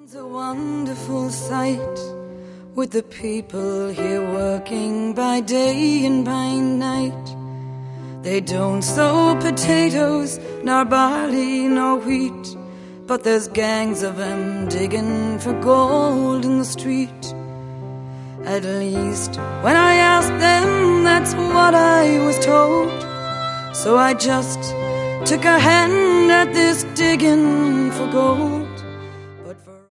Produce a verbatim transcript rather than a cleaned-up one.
It's a wonderful sight with the people here working by day and by night. They don't sow potatoes, nor barley, nor wheat, but there's gangs of them digging for gold in the street. At least when I asked them, that's what I was told. So I just took a hand at this digging for gold.